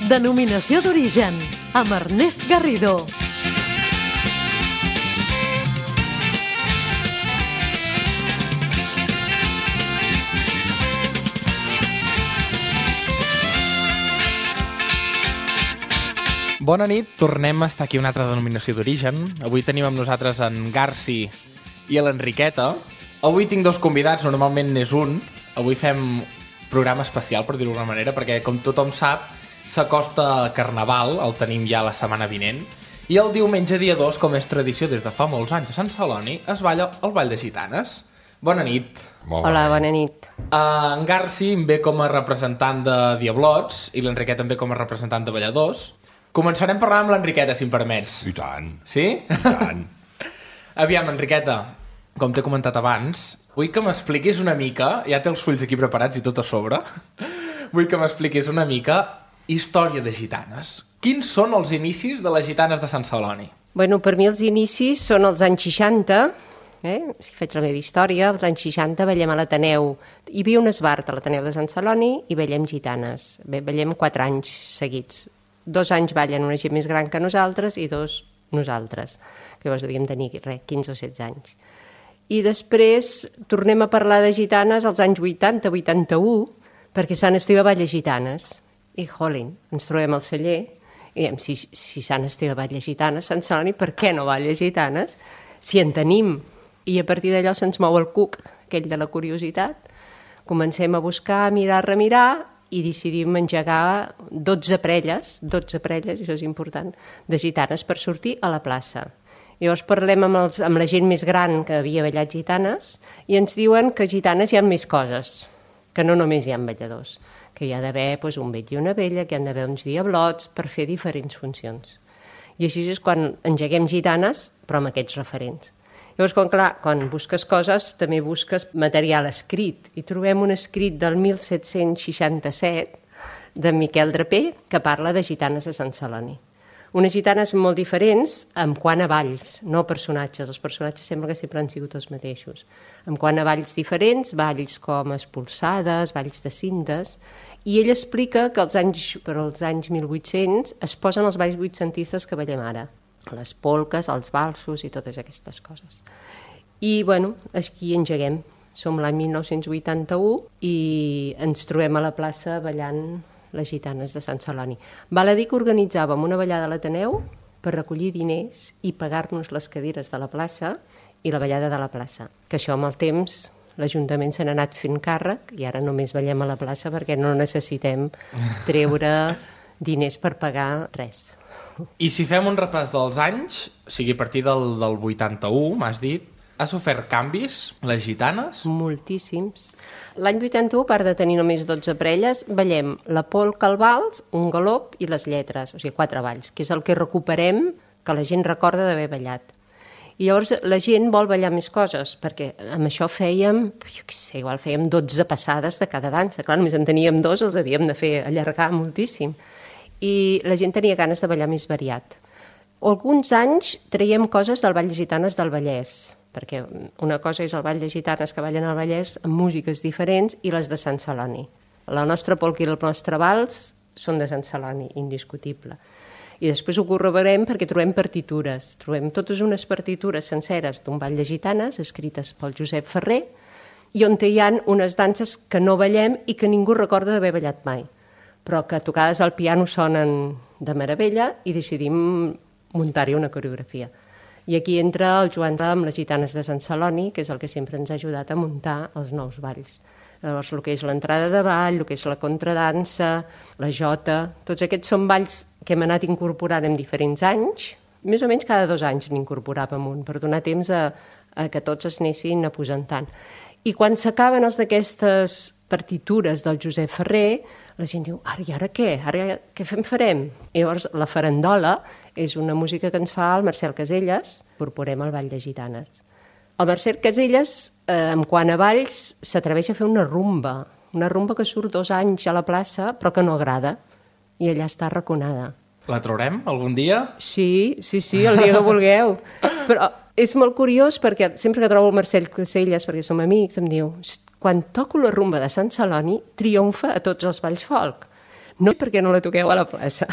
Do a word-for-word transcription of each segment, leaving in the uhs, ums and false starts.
Denominació d'origen, amb Ernest Garrido. Bona nit, tornem a estar aquí una altra denominació d'origen. Avui tenim amb nosaltres en Garci i l'Enriqueta. Avui tinc dos convidats, normalment n'és un. Avui fem programa especial, per dir-ho d'alguna manera, perquè, com tothom sap, s'acosta Carnaval, el tenim ja la setmana vinent, i el diumenge dia dos, com és tradició des de fa molts anys a Sant Celoni, es balla el Ball de Gitanes. Bona nit. Molt Hola, bona nit. Uh, en Garci em ve com a representant de Diablots i l'Enriqueta em ve com a representant de balladors. Començarem parlant amb l'Enriqueta, si em permets. I tant. Sí? I tant. Aviam, Enriqueta, com t'he comentat abans, vull que m'expliquis una mica, ja té els fulls aquí preparats i tot a sobre, vull que m'expliquis una mica història de gitanes. Quins són els inicis de les gitanes de Sant Celoni? Bueno, per mi els inicis són els anys seixanta, eh? Si faig la meva història, els anys seixanta ballem a l'Ateneu. Hi havia un esbart a l'Ateneu de Sant Celoni i ballem gitanes. Bé, ballem quatre anys seguits. Dos anys ballen una gent més gran que nosaltres i dos nosaltres, que llavors devíem tenir res, quinze o setze anys. I després tornem a parlar de gitanes als anys vuitanta vuitanta-u, perquè Sant Esteve balla gitanes. I, jolín, ens trobem al celler i diem, si, si Sant Esteve balla gitanes, Sant Celoni, per què no balla gitanes? Si en tenim. I a partir d'allò se'ns mou el cuc, aquell de la curiositat. Comencem a buscar, a mirar, a remirar, i decidim engegar dotze parelles, dotze parelles, això és important, de gitanes per sortir a la plaça. Llavors parlem amb, els, amb la gent més gran que havia ballat gitanes i ens diuen que gitanes hi ha més coses, que no només hi ha balladors, que hi ha d'haver doncs, un vell i una vella, que hi ha d'haver uns diablots per fer diferents funcions. I així és quan engeguem gitanes, però amb aquests referents. Llavors, quan, clar, quan busques coses, també busques material escrit. I trobem un escrit del mil set-cents seixanta-set de Miquel Draper que parla de gitanes a Sant Celoni. Unes gitanes molt diferents en quant a balls, no personatges. Els personatges sembla que sempre han sigut els mateixos. En quant a balls diferents, balls com espolsades, balls de cintes, i ell explica que als anys, per als anys mil vuit-cents es posen els balls vuitcentistes que ballem ara. Les polques, els valsos i totes aquestes coses. I, bueno, aquí engeguem. Som l'any mil nou-cents vuitanta-u i ens trobem a la plaça ballant les gitanes de Sant Celoni. Val a dir que organitzàvem una ballada a l'Ateneu per recollir diners i pagar-nos les cadires de la plaça i la ballada de la plaça. Que això amb el temps l'Ajuntament se n'ha anat fent càrrec i ara només ballem a la plaça perquè no necessitem treure diners per pagar res. I si fem un repàs dels anys, o sigui, a partir del, del vuitanta-u, m'has dit, ha sofert canvis, les gitanes? Moltíssims. L'any vuitanta-u, a part de tenir només dotze parelles, ballem la polca, el vals, un galop i les lletres, o sigui, quatre balls, que és el que recuperem, que la gent recorda d'haver ballat. I llavors la gent vol ballar més coses, perquè amb això fèiem, jo què sé, igual fèiem dotze passades de cada dansa. Clar, només en teníem dos, els havíem de fer allargar moltíssim. I la gent tenia ganes de ballar més variat. Alguns anys traiem coses del Ball de Gitanes del Vallès, perquè una cosa és el Ball de Gitanes que ballen al Vallès amb músiques diferents i les de Sant Celoni. La nostra polca i el nostre vals són de Sant Celoni, indiscutible. I després ho corroborem perquè trobem partitures. Trobem totes unes partitures senceres d'un Ball de Gitanes escrites pel Josep Ferrer i on hi ha unes danses que no ballem i que ningú recorda d'haver ballat mai, però que tocades al piano sonen de meravella i decidim muntar-hi una coreografia. I aquí entra el Joan amb les gitanes de Sant Celoni, que és el que sempre ens ha ajudat a muntar els nous balls. Llavors, el que és l'entrada de ball, el que és la contradansa, la jota, tots aquests són balls que hem anat incorporant en diferents anys, més o menys cada dos anys n'incorporàvem un, per donar temps a, a que tots es anessin aposentant. I quan s'acaben els d'aquestes partitures del Josep Ferrer, la gent diu, ara i ara què? Ara què fem farem? I llavors la farandola és una música que ens fa el Marcel Caselles, incorporem el Ball de Gitanes. El Marcel Caselles, eh, en quant a balls, s'atreveix a fer una rumba, una rumba que surt dos anys a la plaça, però que no agrada, i allà està arraconada. La traurem algun dia? Sí, sí, sí, el dia que vulgueu. Però és molt curiós perquè sempre que trobo el Marcel Caselles, perquè som amics, em diu, quan toco la rumba de Sant Celoni, triomfa a tots els balls folk. No perquè no la toqueu a la plaça.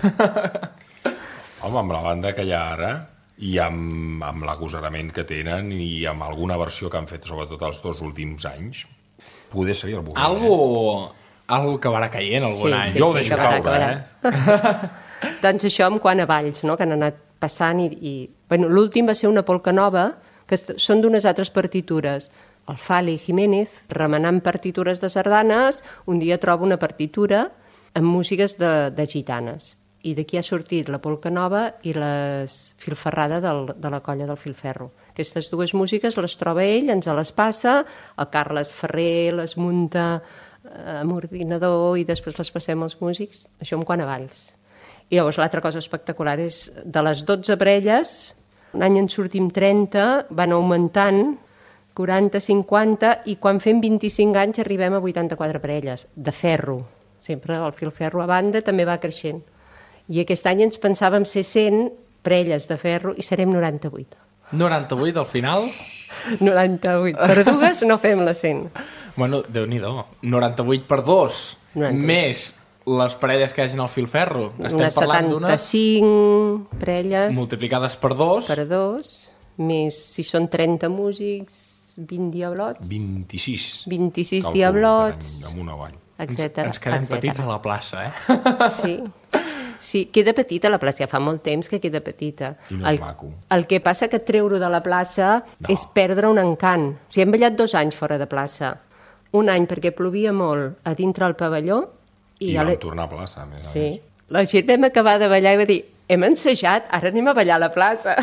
Home, amb la banda que hi ha ara i amb, amb l'agosarament que tenen i amb alguna versió que han fet, sobretot els dos últims anys, poder seria el moment. Algo, algo que acabarà caient algun Sí, any. sí, Jo ho sí, deixo acabarà, caure, acabarà. Doncs això en quant a balls, no?, que han anat passant i... i... Bueno, l'últim va ser una polca nova, que est- són d'unes altres partitures. El Fali Jiménez, remenant partitures de sardanes, un dia troba una partitura amb músiques de, de gitanes. I d'aquí ha sortit la polca nova i les filferrada del, de la colla del Filferro. Aquestes dues músiques les troba ell, ens les passa, el Carles Ferrer les munta eh, amb ordinador i després les passem als músics. Això en quant a balls. I llavors l'altra cosa espectacular és de les dotze parelles, un any en sortim trenta, van augmentant, quaranta, cinquanta, i quan fem vint-i-cinc anys arribem a vuitanta-quatre parelles, de ferro. Sempre el filferro a banda també va creixent. I aquest any ens pensàvem ser cent parelles de ferro i serem noranta-vuit. noranta-vuit al final? noranta-vuit. Per dues no fem la cent. Bueno, Déu-n'hi-do. noranta-vuit per dos. noranta-vuit. Més les parelles que hi hagin al filferro. Estem Unes parlant d'unes setanta-cinc parelles multiplicades per dos. per dos, més si són trenta músics, vint diablots, vint-i-sis. vint-i-sis Calculo, diablots, per any, amunt o avall. etcètera. Ens quedem etcètera. petits a la plaça, eh? Sí. Sí, queda petita la plaça, ja fa molt temps que queda petita. I no el, és maco. El que passa que treure de la plaça No. és perdre un encant. O sigui, hem ballat dos anys fora de plaça. Un any perquè plovia molt a dintre el pavelló i, I a vam l'e- tornar a plaça, a més a Sí. més. La gent vam acabar de ballar i va dir hem ensajat, ara anem a ballar a la plaça.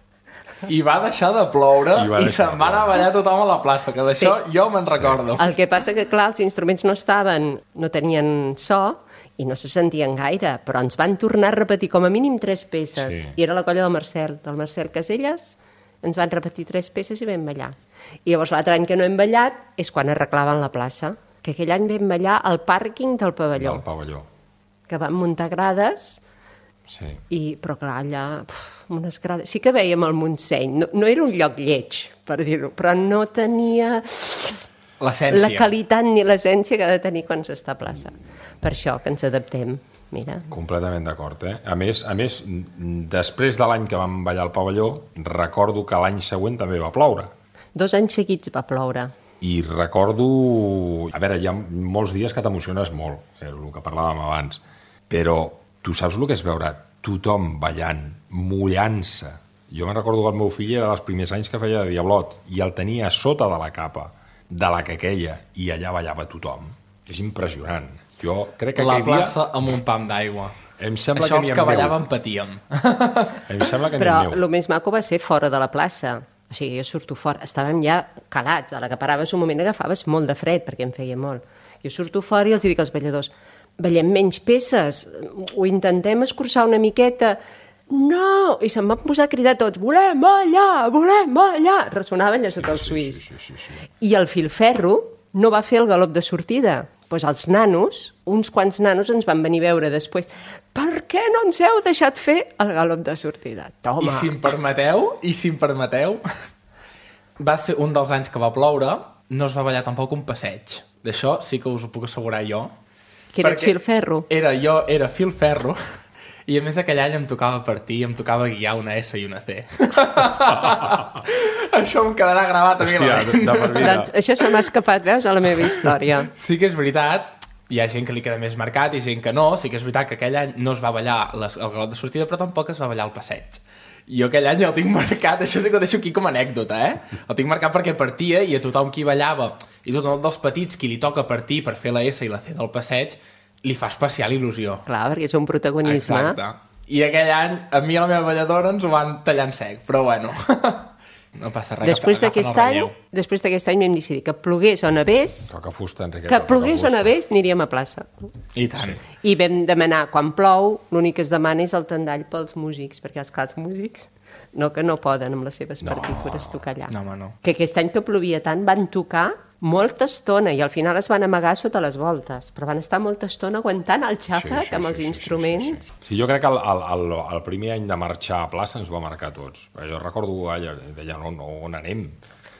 I va deixar de ploure I va i, deixar se'n de va anar a ballar tothom a la plaça, que d'això Sí. jo me'n recordo. El que passa que, clar, els instruments no estaven, no tenien so i no se sentien gaire, però ens van tornar a repetir com a mínim tres peces. Sí. I era la colla del Marcel, del Marcel Caselles, ens van repetir tres peces i vam ballar. I llavors l'altre any que no hem ballat és quan arreglaven la plaça, que aquell any vam ballar al pàrquing del pavelló, Del pavelló. que van muntar grades, Sí. i, però clar, allà, puf, unes grades... Sí que veiem el Montseny, no, no era un lloc lleig, per dir-ho, però no tenia L'essència. la qualitat ni l'essència que ha de tenir quan s'està a plaça. Per això que ens adaptem, mira. Completament d'acord, eh? A més, a més, n- després de l'any que vam ballar al pavelló, recordo que l'any següent també va ploure. Dos anys seguits va ploure. I recordo... A veure, hi ha molts dies que t'emociones molt, eh, el que parlàvem abans, però tu saps el que és veure tothom ballant, mullant-se. Jo me'n recordo que el meu fill era dels primers anys que feia de diablot i el tenia a sota de la capa de la que queia i allà ballava tothom. És impressionant. Jo crec que La aquell dia... plaça amb un pam d'aigua. Em sembla Això que els n'hi que ha ballàvem patíem. Em sembla que Però n'hi el més maco va ser fora de la plaça. O sigui, jo surto fora, estàvem ja calats, a la que paraves un moment agafaves molt de fred, perquè em feia molt. Jo surto fora i els dic als balladors, ballem menys peces, ho intentem escurçar una miqueta. No! I se'm van posar a cridar tots, volem ballar, volem ballar! Ressonava allà sota el suís. Sí, sí, sí. I el filferro no va fer el galop de sortida. Pues els nanos, uns quants nanos ens van venir a veure després. Per què no ens heu deixat fer el galop de sortida? Toma! I si em permeteu, i si em permeteu, va ser un dels anys que va ploure, no es va ballar tampoc un passeig. D'això sí que us ho puc assegurar jo. Que eres Perquè filferro. Era jo, era filferro, i a més aquell any em tocava partir, em tocava guiar una S i una C. Això em quedarà gravat a mi a la Hòstia, de, ment. de per vida. Doncs això se m'ha escapat, veus, a la meva història. Sí que és veritat, hi ha gent que li queda més marcat i gent que no. Sí que és veritat que aquell any no es va ballar les, el galop de sortida, però tampoc es va ballar el passeig. Jo aquell any el tinc marcat, això sí que ho deixo aquí com a anècdota, eh? El tinc marcat perquè partia i a tothom qui ballava, i tothom dels petits qui li toca partir per fer la S i la C del passeig, li fa especial il·lusió. Clar, perquè és un protagonisme. Exacte. I aquell any, a mi i a la meva balladora ens ho van tallar en sec, però bueno, no passa res. Després agafen d'aquest el any, relleu. després d'aquest any vam decidir que plogués o nevés, Toca fusta, Enriqueta. que toca plogués o fusta. nevés, aniríem a plaça. I tant. I vam demanar, quan plou, l'únic que es demana és el tendall pels músics, perquè els clars músics no que no poden amb les seves partitures tocar allà. No, home, no. Que aquest any que plovia tant van tocar molta estona i al final es van amagar sota les voltes, però van estar molta estona aguantant el xàfec amb els instruments. Sí, sí, sí. Sí, jo crec que el, el, el, el primer any de marxar a plaça ens va marcar a tots. Jo recordo, allà, deia, no, no, on anem?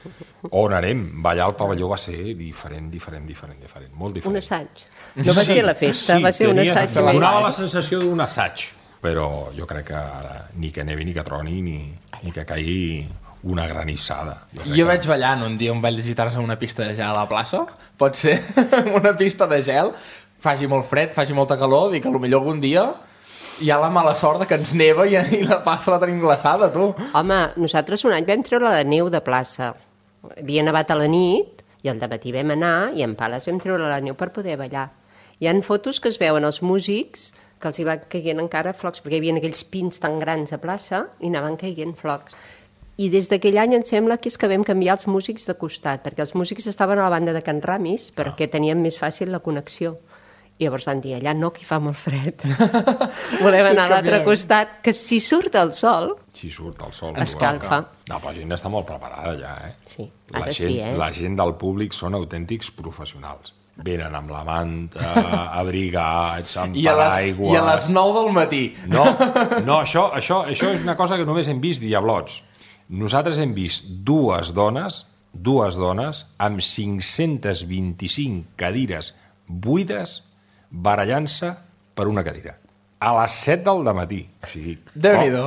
On anem? Ballar al pavelló va ser diferent, diferent, diferent, diferent, molt diferent. Un assaig. No va ser la festa, sí, va ser un tenia- assaig. Donava més. la sensació d'un assaig, però jo crec que ara ni que nevi, ni que troni, ni, ni que caigui una granissada. Jo, crec Jo que- vaig ballant un dia un ball de gitanes en una pista de gel a la plaça. Pot ser una pista de gel, faci molt fred, faci molta calor, dic que potser algun dia hi ha la mala sort de que ens neva i, i la plaça la tenim glaçada, tu. Home, nosaltres un any vam treure la neu de plaça. Havia nevat a la nit i al dematí vam anar i en Pales vam treure la neu per poder ballar. Hi han fotos que es veuen els músics que els hi va caient encara flocs, perquè hi havia aquells pins tan grans a plaça i anaven caient flocs. I des d'aquell any em sembla que és que vam canviar els músics de costat, perquè els músics estaven a la banda de Can Ramis perquè tenien més fàcil la connexió. I llavors van dir, allà no, que hi fa molt fred. Volem anar a l'altre costat, que si surt el sol, Si surt el sol. escalfa. No, però la gent està molt preparada ja, eh? Sí, La ara gent, sí, eh? la gent del públic són autèntics professionals. Venen amb la manta, abrigats, amb I a les, paraigües... i a les nou del matí. No, no això, això, això és una cosa que només hem vist diablots. Nosaltres hem vist dues dones, dues dones, amb cinc-centes vint-i-cinc cadires buides barallant-se per una cadira. A les set del dematí. O sigui, Déu-n'hi-do.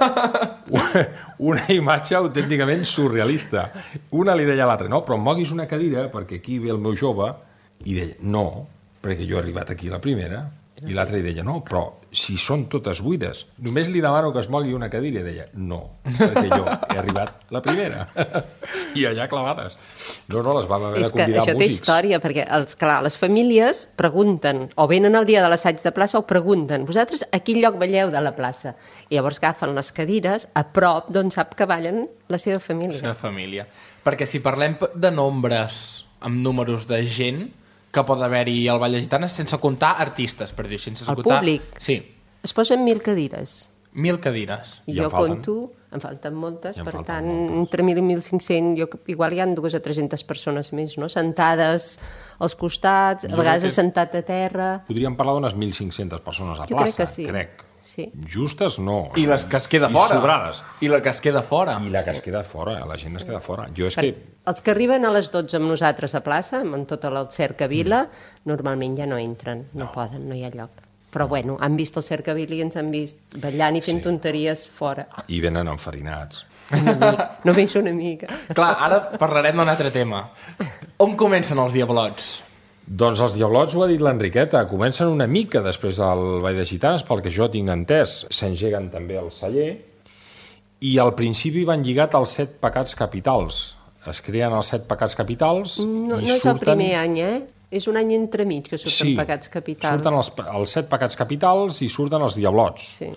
una imatge autènticament surrealista. Una li deia a l'altra, no, però em moguis una cadira perquè aquí ve el meu jove, i deia, no, perquè jo he arribat aquí la primera, i l'altra li deia, no, però si són totes buides, només li demano que es mogui una cadira, i deia, no, perquè jo he arribat la primera. I allà clavades. No, no, les vam haver És de que convidar això té músics. història, perquè els, clar, les famílies pregunten, o venen el dia de l'assaig de plaça o pregunten, vosaltres a quin lloc balleu de la plaça? I llavors agafen les cadires a prop d'on sap que ballen la seva La família. seva família. Perquè si parlem de nombres, amb números de gent que pot haver-hi al Ball de Gitanes, sense comptar artistes, per dir, sense El comptar... públic. Sí, Es posen mil cadires. mil cadires. I I en jo falten? conto, em falten moltes, I en per falten tant, moltes. entre mil i mil cinc-cents, jo, igual hi ha dues o tres-centes persones més, no? Sentades als costats, a Jo vegades crec que- assentat a terra... Podríem parlar d'unes mil cinc-centes persones a Jo plaça, crec que sí. crec. Sí. Justes no. I les que es queda I fora. sobrades. I la que es queda fora. I la que es queda fora, la gent es queda fora. Jo és Per, que... Els que arriben a les dotze amb nosaltres a plaça, amb tota la cercavila, mm. normalment ja no entren, no, no poden, no hi ha lloc. Però bueno, han vist el cercavila i ens han vist ballant i fent Sí. tonteries fora. I venen enfarinats. Una mica, només una mica. Clar, ara parlarem d'un altre tema. On comencen els diablots? Doncs els diablots, ho ha dit l'Enriqueta, comencen una mica després del Ball de Gitanes, pel que jo tinc entès. S'engeguen també al celler i al principi van lligat als set pecats capitals. Es creen els set pecats capitals No, i no és el surten... primer any, eh? És un any entremig que surten Sí, pecats capitals. surten els, els set pecats capitals i surten els diablots. Sí.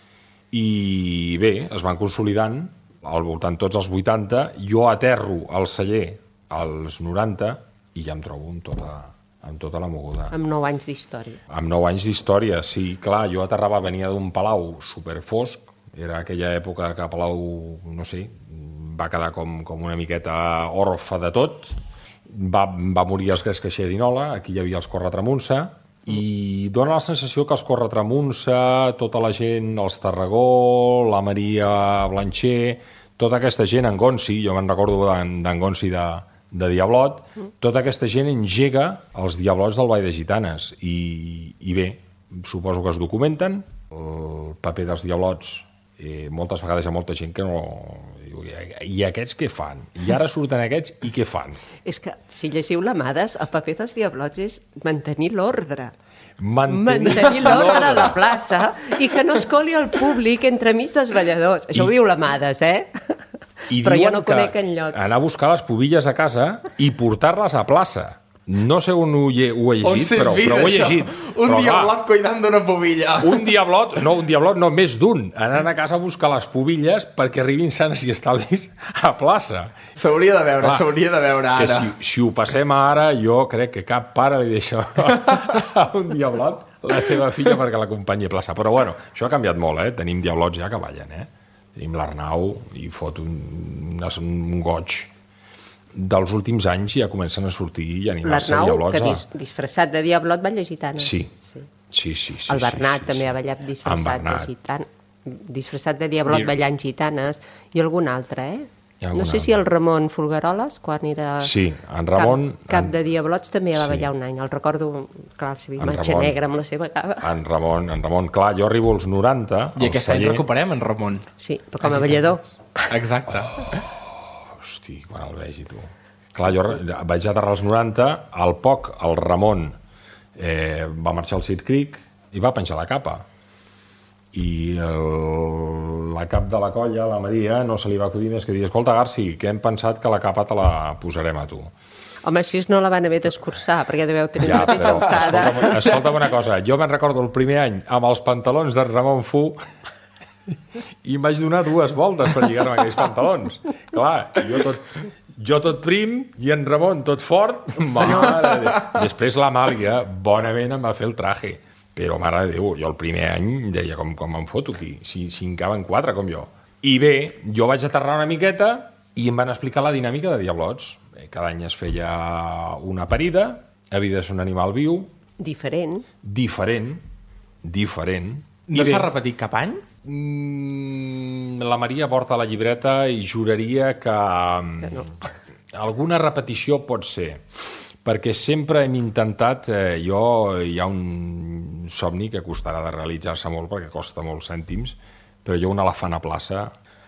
I bé, es van consolidant al voltant tots els vuitanta. Jo aterro al celler als noranta i ja em trobo amb tota, amb tota la moguda. Amb nou anys d'història. Amb nou anys d'història, sí, clar, jo aterrava, venia d'un palau superfosc, era aquella època que Palau, no sé, va quedar com, com una miqueta orfe de tot, va, va morir els Gresca Xerinola, aquí hi havia els Corretramunsa, i dona la sensació que els Corretramunsa, tota la gent, els Tarragó, la Maria Blancher, tota aquesta gent, en Gonsi, jo me'n recordo d'en d'en Gonsi de, de Diablot, tota aquesta gent engega els Diablots del Ball de Gitanes, i, i bé, suposo que es documenten, el paper dels Diablots, eh, moltes vegades hi ha molta gent que no... Diu, i aquests què fan? I ara surten aquests i què fan? És que, si llegiu l'Amades, el paper dels diablots és mantenir l'ordre. Mantenir, Mantenir l'ordre a la plaça i que no es coli el públic entremig dels balladors. Això I- ho diu l'Amades, eh? I Però jo diuen no que conec enlloc. anar a buscar les pubilles a casa i portar-les a plaça. No sé on ho, he, ho he On llegit, s'has però, vist, però ho he això? llegit. Un Però, diablot cuidant d'una pubilla. Un diablot, no, un diablot, no, més d'un, anant a casa a buscar les pubilles perquè arribin sanes i estalvis a plaça. S'hauria de veure, Clar, s'hauria de veure Que ara. si, si ho passem ara, jo crec que cap pare li deixa a un diablot la seva filla perquè l'acompanyi a plaça. Però bueno, això ha canviat molt, eh? Tenim diablots ja que ballen, eh? Tenim l'Arnau i fot un, un goig. Dels últims anys ja comencen a sortir i animar-se L'Arnau, diablots. que a- dis, disfressat de diablot, balla gitana. Sí. sí. Sí, sí, sí. El Bernat sí, sí, també sí. ha ballat En disfressat de Bernat. gitana. Disfressat de diablot Dir- ballant gitanes i algun altre, eh? No sé si el Ramon Folgueroles, quan era Sí, en Ramon... cap, cap en... de Diablots, també va Sí. ballar un any. El recordo, clar, la seva En imatge Ramon. negra amb la seva cava. En Ramon, en Ramon, clar, jo arribo als noranta... I al aquest any celler- recuperem en Ramon. Sí, però com a ballador. Exacte. Hosti, quan el vegi, tu. Clar, jo re- vaig aterrar als noranta, al poc, el Ramon eh, va marxar al Sir Creek i va penjar la capa. I el, la cap de la colla, la Maria, no se li va acudir més que dir, escolta, Garci, que hem pensat que la capa te la posarem a tu. Home, així no la van haver d'escurçar, perquè deveu tenir Ja, la mateixa però alçada. escolta'm, escolta'm una cosa, jo me'n recordo el primer any amb els pantalons de Ramon Fu i em vaig donar dues voltes per lligar-me aquells pantalons. Clar, jo tot, jo tot prim i en Ramon tot fort. Mare de Déu. Després l'Amàlia bonament em va fer el traje. Però, mare de Déu, jo el primer any deia com, com em foto aquí, si, si en caben quatre com jo. I bé, jo vaig aterrar una miqueta i em van explicar la dinàmica de Diablots. Cada any es feia una parida, havia de ser un animal viu, Diferent. diferent, diferent. No I bé, s'ha repetit cap any? mm, la Maria porta la llibreta i juraria que, que no. alguna repetició pot ser, perquè sempre hem intentat, eh, jo hi ha un somni que costarà de realitzar-se molt perquè costa molts cèntims, però jo un elefant a plaça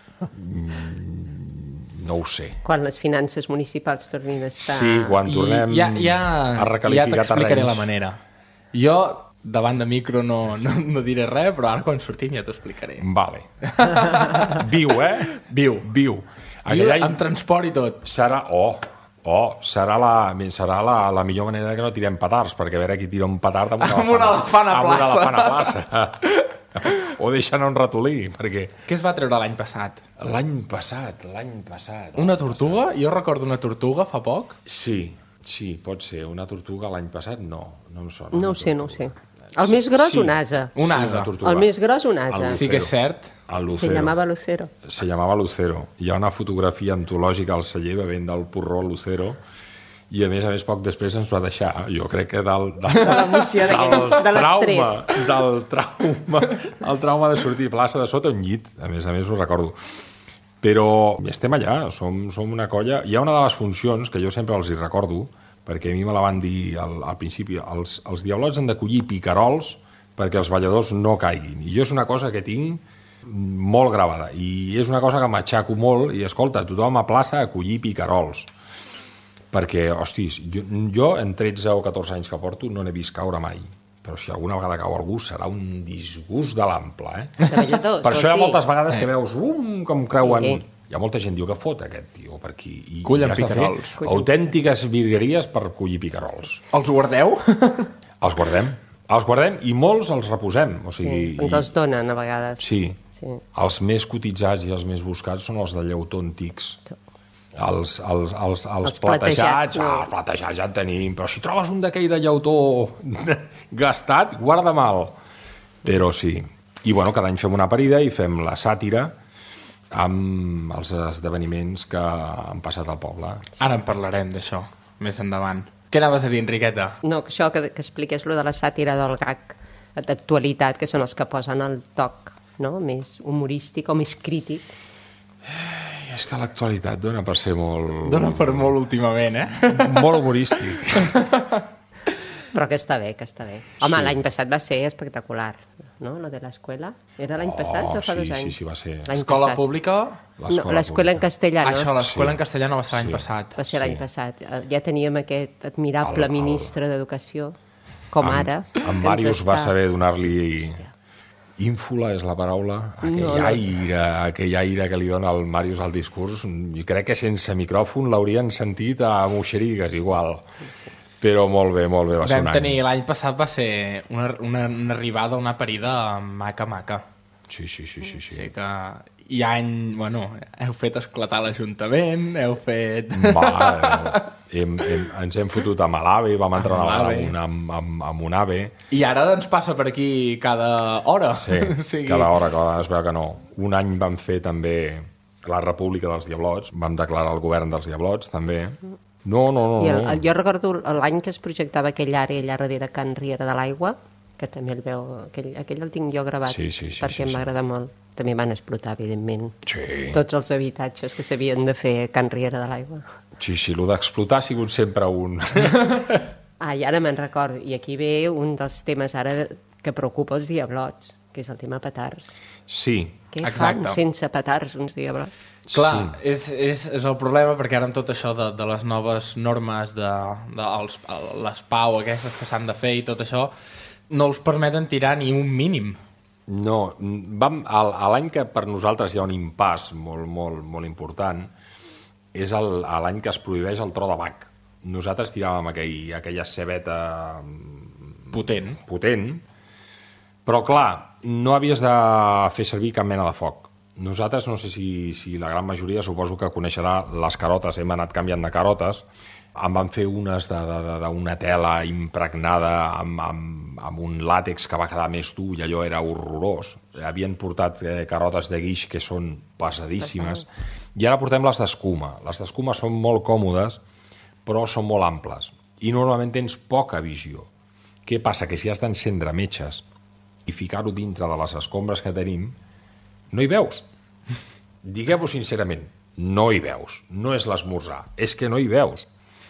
mm, no ho sé. Quan les finances municipals tornin a estar... Sí, quan tornem I ja, ja, a recalificar ja t'explicaré terrenys. la manera. Jo, davant de micro, no, no, no diré res, però ara quan sortim ja t'ho explicaré. Vale. Viu, eh? Viu. Viu. Viu amb transport i tot. Serà... Oh, oh, serà, la, serà la, la millor manera que no tirem petards, perquè a veure qui tira un petard amb un Amb un elefant a amb un plaça. elefant a plaça. O deixant un ratolí, perquè... Què es va treure l'any passat? L'any passat, l'any passat... Una tortuga? Jo recordo una tortuga fa poc. Sí, sí, pot ser. Una tortuga l'any passat no, no em sona. No una ho sé, no ho tortuga. sé. El més gros, Sí. un ase. Un Sí, ase. una tortuga. El més gros, un ase. El Sí que és cert. El Se Lucero. llamava Lucero. Se llamava Lucero. Hi ha una fotografia antològica al celler bevent del porró Lucero i a més a més poc després ens va deixar, jo crec que del, del, De l'emoció d'aquell- de trauma, l'estrès. del trauma, el trauma de sortir a plaça de sota un llit, a més a més ho recordo. Però estem allà, som, som una colla. Hi ha una de les funcions que jo sempre els hi recordo, perquè a mi me la van dir al, al principi, els, els diablots han de collir picarols perquè els balladors no caiguin. I jo és una cosa que tinc molt gravada i és una cosa que m'aixaco molt i escolta, tothom a plaça a collir picarols. Perquè, hostis, jo, jo en tretze o catorze anys que porto no n'he vist caure mai. Però si alguna vegada cau algú serà un disgust de l'ample, eh? De balladors, Per això hi ha vols dir? moltes vegades que veus um, com creuen... Sí. Hi ha molta gent que diu que fot aquest tio per aquí. I Cullen has de fer picarols. autèntiques virgueries per collir picarols. Els guardeu? Els guardem. Els guardem i molts els reposem. O sigui, Ens els donen, a vegades. Sí. Sí. Els més cotitzats i els més buscats són els de llautó antics. Els, els, els, els, Els platejats, platejats, no. ah, els platejats ja en tenim, però si trobes un d'aquell de llautó gastat, guarda mal. Però sí. I bueno, cada any fem una parida i fem la sàtira amb els esdeveniments que han passat al poble. Ara en parlarem d'això, més endavant. Què anaves a dir, Enriqueta? No, que això que, que expliques lo de la sàtira del gag d'actualitat, que són els que posen el toc, no?, més humorístic o més crític. I és que l'actualitat dona per ser molt... Dóna per molt últimament, eh? molt humorístic. Però que està bé, que està bé. Home, Sí. l'any passat va ser espectacular, no?, lo de l'escola. Era l'any passat o fa sí, dos sí, anys? sí, va ser. L'any Escola passat. pública? No, l'escola en castellà, no? Això, l'escola Sí. en castellà no va ser l'any Sí. passat. Va ser l'any Sí. passat. Ja teníem aquest admirable El- el- ministre d'Educació, com ara. En que ens Màrius va està- saber donar-li... Ínfula és la paraula? Aquell, No, no. aire, aquell aire que li dona el Màrius al discurs, jo crec que sense micròfon l'haurien sentit a Moixerigues, igual. Però molt bé, molt bé, va ser Vam un any. tenir, l'any passat va ser una, una, una arribada, una parida maca-maca. Sí, sí, sí, sí. sí. Sí que hi ha any... Bueno, heu fet esclatar l'Ajuntament, heu fet... Va, eh, hem, hem, ens hem fotut amb l'AVE, vam entrar una Amb vegada l'AVE. amb, un- amb, amb, amb un AVE. I ara ens passa per aquí cada hora. Sí, O sigui, cada hora, cada hora es veu que no. Un any vam fer també la República dels Diablots, vam declarar el govern dels Diablots, també. No, no, no. I el, no. el, jo recordo l'any que es projectava aquell àrea allà darrere Can Riera de l'Aigua, que també el veu... Aquell, aquell el tinc jo gravat, Sí, sí, sí, perquè sí, em va sí. agradar molt. també van explotar, evidentment, Sí. tots els habitatges que s'havien de fer a Can Riera de l'Aigua. Sí, sí, el d'explotar ha sigut sempre un... Ah, i ara me'n recordo, i aquí ve un dels temes ara que preocupa els diablots, que és el tema petards. Sí, Què Exacte. fan sense petards uns diablots? Clar, sí. és, és, és el problema perquè ara amb tot això de, de les noves normes de, de els, les pau aquestes que s'han de fer i tot això no els permeten tirar ni un mínim. no, vam, a a l'any que per nosaltres hi ha un impàs molt, molt, molt important és el- a l'any que es prohibeix el tro de bac. Nosaltres tiràvem aquell, aquella cebeta Potent. potent, però clar, no havies de fer servir cap mena de foc. Nosaltres, no sé si, si la gran majoria, suposo que coneixerà les carotes, hem anat canviant de carotes, em van fer unes d'una tela impregnada amb, amb, amb un làtex que va quedar més dur i allò era horrorós. Havien portat eh, carotes de guix que són pesadíssimes i ara portem les d'escuma. Les d'escuma són molt còmodes però són molt amples i normalment tens poca visió. Què passa? Que si has d'encendre metges i ficar-ho dintre de les escombres que tenim, no hi veus. Digueu-ho sincerament, no hi veus. No és l'esmorzar, és que no hi veus.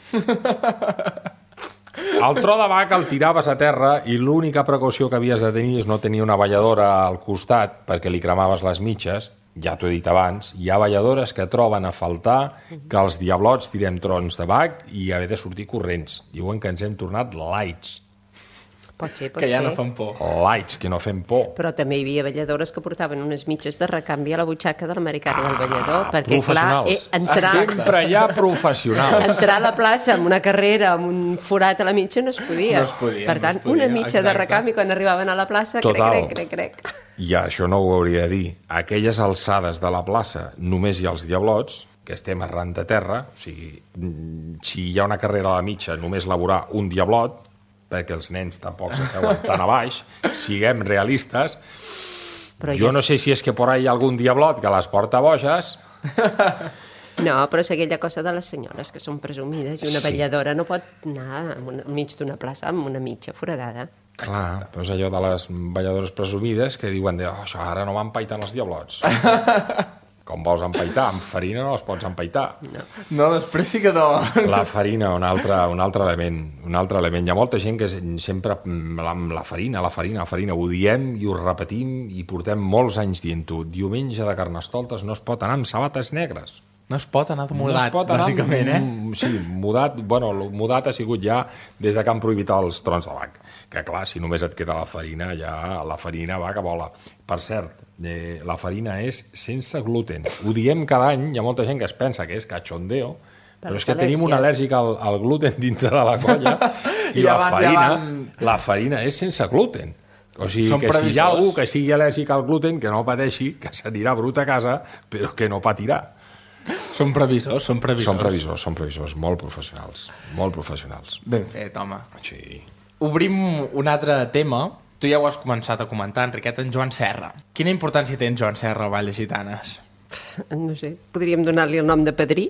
El tro de bac el tiraves a terra i l'única precaució que havies de tenir és no tenir una balladora al costat perquè li cremaves les mitges. Ja t'ho he dit abans, hi ha balladores que troben a faltar que els diablots tirem trons de bac i haver de sortir corrents. Diuen que ens hem tornat lights. Pot ser, pot Que ja ser. no fan por. Lights, que no fem por. Però també hi havia balladores que portaven unes mitges de recanvi a la butxaca de l'americà i del ballador, perquè, clar, eh, Professionals. entrar, Sempre hi ha professionals. entrar a la plaça amb una carrera, amb un forat a la mitja, no es podia. No es podia, Per no tant, es podia, una mitja de exacte. recanvi, quan arribaven a la plaça, crec, Total. crec, crec, crec. I això no ho hauria de dir. A aquelles alçades de la plaça només hi ha els diablots, que estem arran de terra, o sigui, mm, si hi ha una carrera a la mitja, només la veurà un diablot, perquè els nens tampoc s'asseuen tan a baix, siguem realistes. Però Jo ja no sé si és que por ahí hi ha algun diablot que les porta boges. No, però és aquella cosa de les senyores que són presumides i una Sí. balladora no pot anar en una, enmig d'una plaça amb una mitja foradada. Clar, però és allò de les balladores presumides que diuen de, oh, això ara no m'empaiten els diablots. Com vols empaitar? Amb farina no els pots empaitar. No, després sí que no. La farina, un altre, un altre element. Un altre element. Hi ha molta gent que sempre amb la farina, la farina, la farina, ho diem i ho repetim i portem molts anys dient-ho. Diumenge de Carnestoltes no es pot anar amb sabates negres. No es pot anar de No mudat, es pot anar bàsicament, eh? amb- Sí, mudat, bueno, el mudat ha sigut ja des de que han prohibit els trons de bac. Que clar, si només et queda la farina, ja la farina va que vola. Per cert, eh, la farina és sense gluten. Ho diem cada any, hi ha molta gent que es pensa que és cachondeo, Per però és les que tenim un al·lèrgies. al·lèrgic al, al gluten dintre de la colla i, I la, ja van- ja farina, van- la farina és sense gluten. O sigui, Són que si hi ha previsors. algú que sigui al·lèrgic al gluten, que no pateixi, que s'anirà brut a casa, però que no patirà. Són previsors, són previsors. Són previsors, són previsors, molt professionals, molt professionals. Ben fet, home. Sí. Obrim un altre tema. Tu ja ho has començat a comentar, Enriqueta, en Joan Serra. Quina importància té en Joan Serra al Vall de Gitanes? No sé, podríem donar-li el nom de padrí,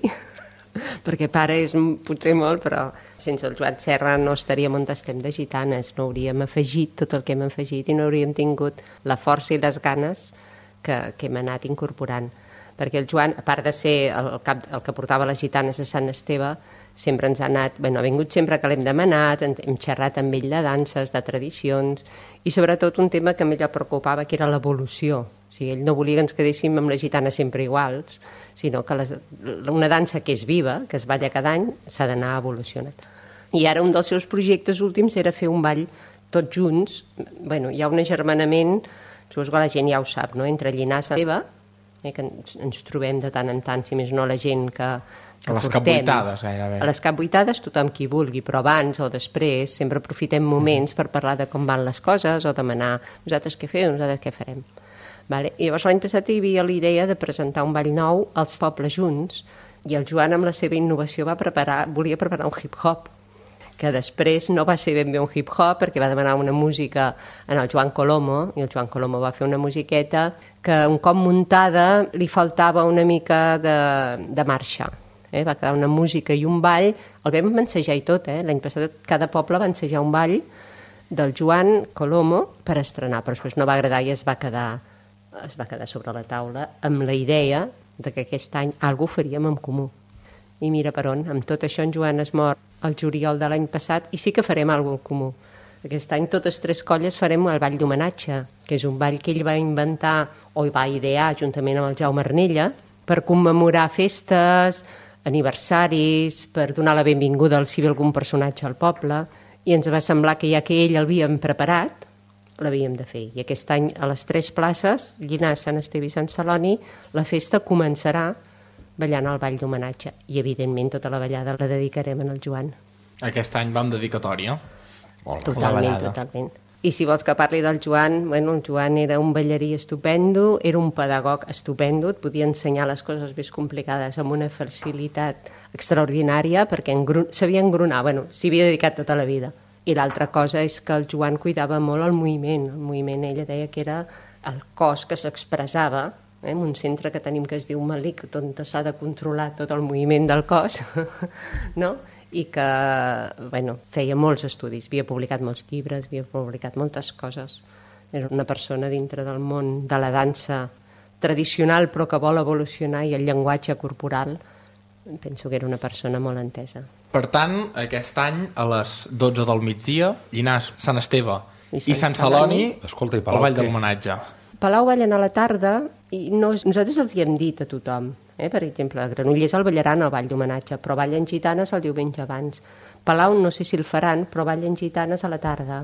perquè pare és potser molt, però sense el Joan Serra no estaríem on estem de gitanes, no hauríem afegit tot el que hem afegit i no hauríem tingut la força i les ganes que, que hem anat incorporant. Perquè el Joan, a part de ser el, cap, el que portava les gitanes a Sant Esteve, sempre ens ha anat, bueno, ha vingut sempre que l'hem demanat, ens, hem xerrat amb ell de danses, de tradicions, i sobretot un tema que a ell el preocupava, que era l'evolució. O sigui, ell no volia que ens quedéssim amb les gitanes sempre iguals, sinó que les, una dansa que és viva, que es balla cada any, s'ha d'anar evolucionant. I ara un dels seus projectes últims era fer un ball tots junts. Bueno, hi ha un agermanament, suposo que la gent ja ho sap, no? Entre Llinassa i Esteve, eh, que ens, ens trobem de tant en tant, si més no la gent que, que A les portem. capbuitades, gairebé. A les capbuitades tothom qui vulgui, però abans o després sempre aprofitem moments per parlar de com van les coses o demanar nosaltres què fem, nosaltres què farem. Vale? I llavors l'any passat hi havia la idea de presentar un ball nou als pobles junts i el Joan amb la seva innovació va preparar, volia preparar un hip-hop que després no va ser ben bé un hip-hop perquè va demanar una música en el Joan Colomo i el Joan Colomo va fer una musiqueta que un cop muntada li faltava una mica de, de marxa. Eh? Va quedar una música i un ball, el vam ensejar i tot, eh? L'any passat cada poble va ensejar un ball del Joan Colomo per estrenar, però després no va agradar i es va quedar es va quedar sobre la taula amb la idea de que aquest any alguna cosa faríem en comú. I mira per on, amb tot això en Joan es mor el juliol de l'any passat i sí que farem alguna cosa en comú. Aquest any totes tres colles farem el ball d'homenatge, que és un ball que ell va inventar o va idear juntament amb el Jaume Arnella per commemorar festes, aniversaris, per donar la benvinguda al si ve algun personatge al poble, i ens va semblar que ja que ell l'havíem preparat, l'havíem de fer. I aquest any a les tres places, Llinars, Sant Esteve i Sant Celoni, la festa començarà ballant el ball d'homenatge. I evidentment tota la ballada la dedicarem al Joan. Aquest any va amb dedicatòria. Molt bé. Totalment, totalment. I si vols que parli del Joan, bueno, el Joan era un ballarí estupendo, era un pedagog estupendo, et podia ensenyar les coses més complicades amb una facilitat extraordinària, perquè engru... sabia engrunar, bueno, s'hi havia dedicat tota la vida. I l'altra cosa és que el Joan cuidava molt el moviment. El moviment, ella deia que era el cos que s'expressava, eh, en un centre que tenim que es diu Malic, on s'ha de controlar tot el moviment del cos, no?, i que bueno, feia molts estudis, havia publicat molts llibres, havia publicat moltes coses. Era una persona dintre del món de la dansa tradicional però que vol evolucionar, i el llenguatge corporal, penso que era una persona molt entesa. Per tant, aquest any, a les dotze del migdia, Llinars, Sant Esteve i Sant, i Sant Celoni, Escolta, i Palau, el ball què? de l'homenatge. Palau ballen a la tarda i no, nosaltres els hi hem dit a tothom. Eh? Per exemple, a Granollers el ballaran al ball d'homenatge, però ballen gitanes el diumenge abans. Palau no sé si el faran, però ballen gitanes a la tarda.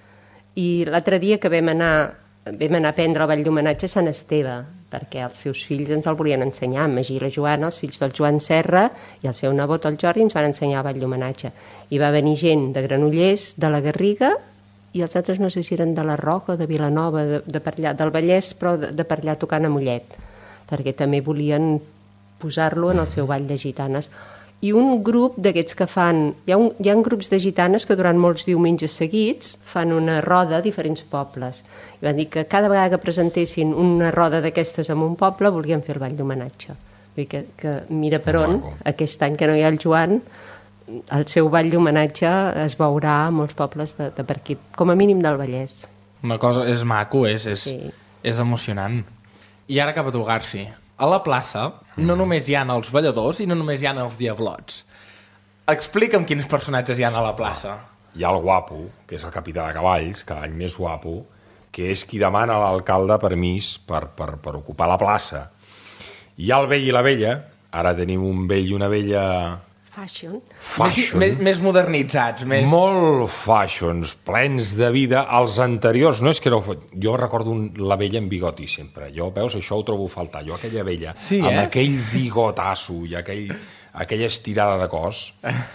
I l'altre dia que vam anar, vam anar a prendre el ball d'homenatge a Sant Esteve, perquè els seus fills ens el volien ensenyar, en Magí i la Joana, els fills del Joan Serra, i el seu nebot, el Jordi, ens van ensenyar el ball d'homenatge. I va venir gent de Granollers, de la Garriga, i els altres no sé si eren de la Roca o de Vilanova, de, de per allà, del Vallès, però de, de per allà tocant a Mollet, perquè també volien posar-lo en el seu ball de gitanes. I un grup d'aquests que fan... Hi ha, un, hi ha grups de gitanes que durant molts diumenges seguits fan una roda a diferents pobles. I van dir que cada vegada que presentessin una roda d'aquestes en un poble volien fer el ball d'homenatge. Vull dir que, que mira per on, aquest any que no hi ha el Joan, el seu ball d'homenatge es veurà a molts pobles de, de per aquí, com a mínim del Vallès. Una cosa és maco, és, és, Sí. és emocionant. I ara cap a tu, Garci. A la plaça no només hi ha els balladors i no només hi ha els diablots. Explica'm quins personatges hi ha a la plaça. Hi ha el guapo, que és el capità de cavalls, cada any més guapo, que és qui demana a l'alcalde permís per, per, per ocupar la plaça. Hi ha el vell i la vella, ara tenim un vell i una vella... Fashion. Fashion. Més, més modernitzats, més... Molt fashions, plens de vida. Els anteriors, no és que no... Jo recordo un, la vella amb bigoti sempre. Jo, veus, això ho trobo a faltar. Jo, aquella vella, Sí, amb eh? aquell bigotasso i aquell, aquella estirada de cos...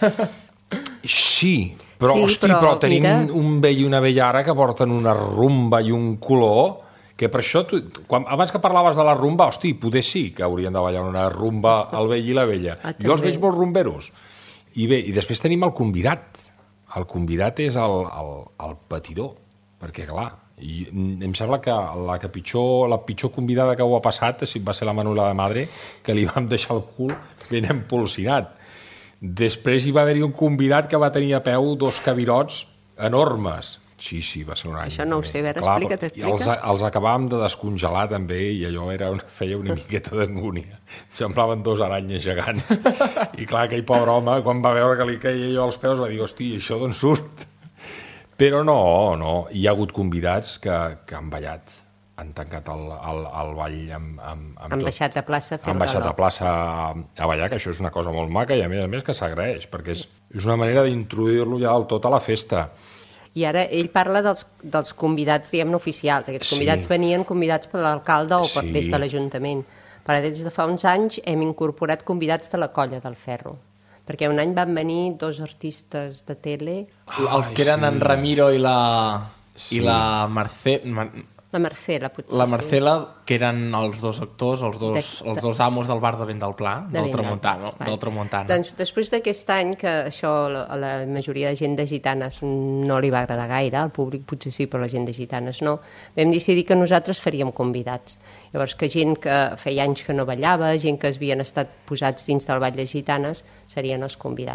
Sí, però, Sí, hosti, però, però tenim mira- un vell i una vella ara que porten una rumba i un color que per això, tu, quan, abans que parlaves de la rumba, hosti, poder sí que haurien de ballar una rumba el vell i la vella. Ah, jo els també. veig molt rumberos. I bé, i després tenim el convidat. El convidat és el, el, el patidor, perquè clar, i em sembla que la que pitjor, la pitjor convidada que ho ha passat va ser la Manuela de Madre, que li vam deixar el cul ben empolsinat. Després hi va haver-hi un convidat que va tenir a peu dos cabirots enormes. Sí, sí, va ser un any. Això no ho sé, a veure, Clar, explica't, i explica't. Els, els acabàvem de descongelar també i allò era una, feia una miqueta d'angúnia. Semblaven dos aranyes gegants. I clar, aquell pobre home, quan va veure que li queia allò als peus, va dir, hosti, això d'on surt? Però no, no, hi ha hagut convidats que, que han ballat, han tancat el, el, el ball amb, amb, amb Han tot. baixat a plaça a fer Han el baixat galop. a plaça a, a ballar, que això és una cosa molt maca i a més a més que s'agraeix, perquè és, és una manera d'introduir-lo ja del tot a la festa. I ara ell parla dels, dels convidats, diguem-ne, oficials. Aquests Sí. convidats venien convidats per l'alcalde o per, Sí. des de l'Ajuntament. Però des de fa uns anys hem incorporat convidats de la colla del Ferro. Perquè un any van venir dos artistes de tele, Els que eren en Ramiro i la... Sí. I la Marce... Mar... la Marcela, potser La sí. Marcela, que eren els dos actors, els dos, De- els dos amos del bar de Vent del Pla, De del ben Tramuntana. alt. Del Tramuntana. Doncs després d'aquest any, que això la- a la majoria de gent de gitanes no li va agradar gaire, al públic potser sí, però la gent de gitanes no, vam decidir que nosaltres faríem convidats. Llavors que gent que feia anys que no ballava, gent que havien estat posats dins del ball de gitanes, serien els convidats.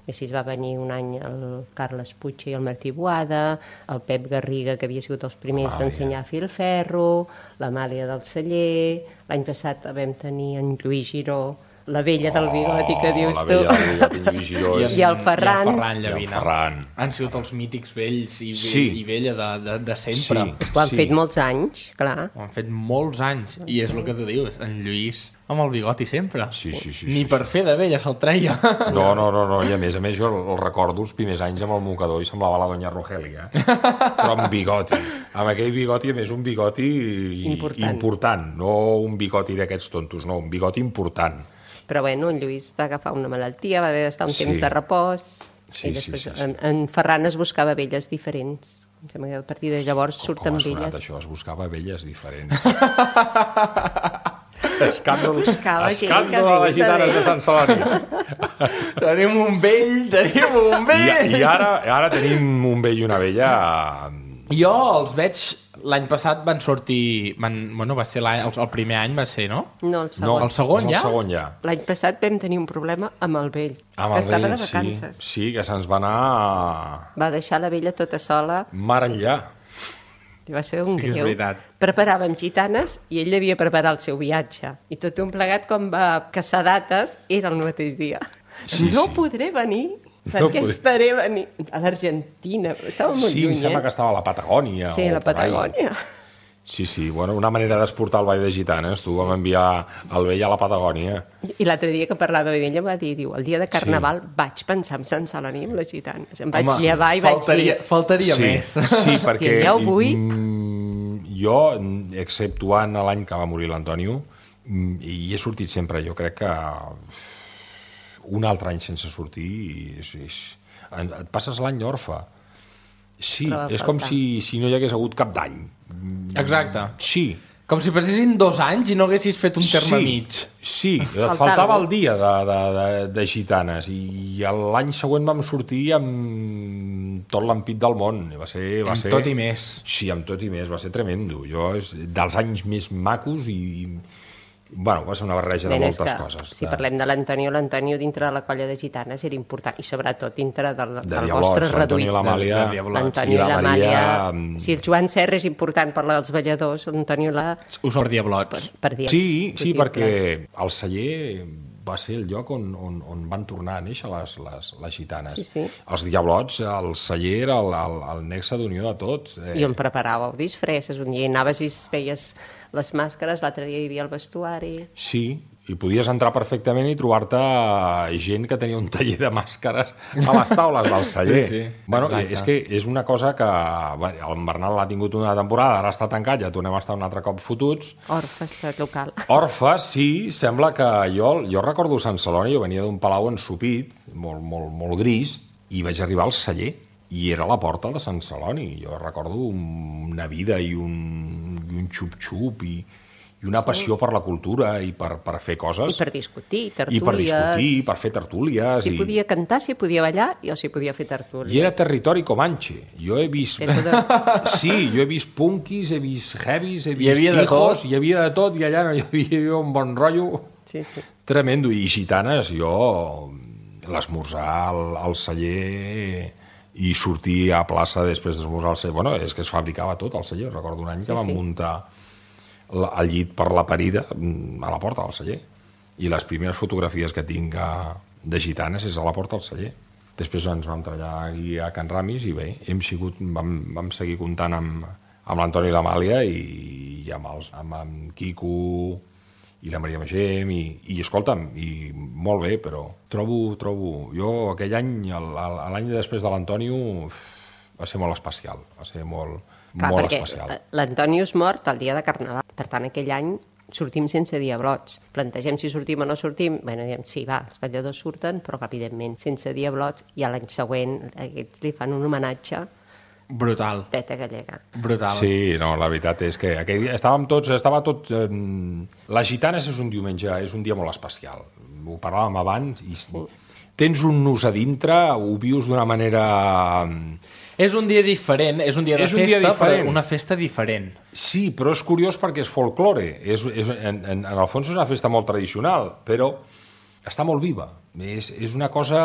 I així va venir un any el Carles Puig i el Martí Boada, el Pep Garriga, que havia sigut els primers d'ensenyar filferro, l'Amàlia del Celler, l'any passat vam tenir en Lluís Giró, la vella del bigoti que dius la tu. vella del bigoti en Lluís Giró. I el Ferran. I el Ferran Llavina. I el Ferran. Han sigut els mítics vells i, Sí. i vella de, de, de sempre. Sí. És que ho han Sí. fet molts anys, clar. Ho han fet molts anys, i és el que tu dius, en Lluís amb el bigoti sempre. Sí, sí, sí, Ni sí, per fer de vella se'l treia. No, no, no, no, i a més a més jo el recordo els primers anys amb el mocador i semblava la doña Rogelia, però amb bigoti. Amb aquell bigoti, a més, un bigoti Important. important, no un bigoti d'aquests tontos, no, un bigoti important. Però bueno, en Lluís va agafar una malaltia, va haver d'estar un Sí. temps de repòs, Sí, i sí, després sí, sí. En, en Ferran es buscava velles diferents. Em sembla que a partir de llavors surten Com ha sonat velles. això? Es buscava velles diferents. Escàndol, Buscava gent que escàndol a les deia gitanes de de Sant Celoni. Tenim un vell, tenim un vell! I, i ara, ara tenim un vell i una vella. Jo els veig... L'any passat van sortir... Van, bueno, va ser l'any, el, el primer any va ser, no? No, el No, segon. El segon ja? El segon ja. L'any passat vam tenir un problema amb el vell, Amb que el estava vell, de sí, vacances. sí, que se'ns va anar Va deixar la vella tota sola, mar enllà. i va ser un Sí que és greu. veritat. Preparàvem gitanes i ell devia preparar el seu viatge. I tot un plegat, com va caçar dates, era el mateix dia. Sí, no sí. podré venir, No perquè podré. estaré venint a l'Argentina. Estava molt Sí, lluny, em sembla eh? que estava a la Patagònia. Sí, o a la por ahí. Patagònia. Sí, sí, bueno, una manera d'exportar el ball de gitanes. Tu vam enviar el vell a la Patagònia. I l'altre dia que parlava amb ella em va dir, diu, el dia de Carnaval sí. vaig pensar en Sant Celoni amb les gitanes. Em vaig Home, llevar i faltaria, vaig dir... faltaria sí, més. sí, perquè ja ho vull. mm, jo, exceptuant l'any que va morir l'Antonio, mm, i he sortit sempre, jo crec que un altre any sense sortir i és, és, et passes l'any orfe. Sí, Però va és com faltar. si, si no hi hagués hagut cap d'any. Exacte. Sí, Com si passessin dos anys i no haguessis fet un terme sí, mig. Sí, et Faltava. faltava el dia de, de, de, de gitanes i l'any següent vam sortir amb tot l'ampit del món. I va ser, va Amb ser... tot i més. Sí, amb tot i més, va ser tremendo. Jo, és dels anys més macos i... Bueno, va ser una barreja de Bé, és moltes que, coses. Si de... parlem de l'Antonio, l'Antonio dintre de la colla de gitanes era important, i sobretot dintre del, de del Diablots, vostre l'Antoni reduït. i l'Amàlia. De- de Diablots. L'Antonio i la l'Amàlia... Maria, mm, Si el Joan Serra és important per als balladors, l'Antonio la... Us per diablots. per dies Sí, sí, possibles. perquè el celler va ser el lloc on, on, on van tornar a néixer les, les, les gitanes. Sí, sí. Els Diablots, el celler era el, el, el nexe d'unió de tots. Eh, I on preparàveu disfresses, un dia anaves i veies les màscares, l'altre dia hi havia el vestuari... Sí, i podies entrar perfectament i trobar-te gent que tenia un taller de màscares a les taules del celler. Sí, sí, Bueno, exacte. és que és una cosa que... Bé, el Bernal ha tingut una temporada, ara està tancat, ja tornem a estar un altre cop fotuts. Orfe, estat local. Orfe, sí, sembla que jo, jo recordo Sant Celoni, jo venia d'un palau ensupit, molt, molt, molt gris, i vaig arribar al celler, i era la porta de Sant Celoni. Jo recordo una vida i un, i un xup-xup, i, i una passió per la cultura i per, per fer coses. I per discutir, I tertúlies... per discutir, per fer tertúlies. Si i... podia cantar, si podia ballar, o si podia fer tertúlies. I era territori comanche. Jo he vist... Era de- Sí, jo he vist punkis, he vist heavies, he Hi vist havia de hijos, tot. hi havia de tot, i allà no hi havia un bon rotllo Sí, sí. tremendo. I gitanes, jo l'esmorzar al, al celler i sortir a plaça després d'esmorzar al celler. Bueno, és que es fabricava tot al celler. Recordo un any que Sí, vam sí. muntar la- el llit per la parida mm, a la porta del celler. I les primeres fotografies que tinc a, de gitanes és a la porta del celler. Després ens vam treballar aquí a Can Ramis i bé, hem sigut, vam, vam seguir comptant amb, amb l'Antoni i l'Amàlia i, i amb, els, amb en Quico i la Maria Magem i, i escolta'm, i molt bé, però trobo, trobo... Jo aquell any, el- el- l'any després de l'Antonio, uf, va ser molt especial, va ser molt, Clar, molt perquè especial. l'Antonio és mort el dia de Carnaval. Per tant, aquell any sortim sense diablots. Plantegem si sortim o no sortim. Bé, diem, sí, va, els balladors surten, però evidentment sense diablots, i a l'any següent aquests li fan un homenatge Brutal. peta gallega. Brutal. Sí, no, la veritat és que aquell dia estàvem tots, estava tot... Eh, les gitanes és un diumenge, és un dia molt especial. Ho parlàvem abans i sí. Tens un nus a dintre, ho vius d'una manera... És un dia diferent, és un dia de És un dia festa, però diferent. una festa diferent. Sí, però és curiós perquè és folklore. És, és, en, en, en el fons és una festa molt tradicional, però està molt viva. És, és una cosa...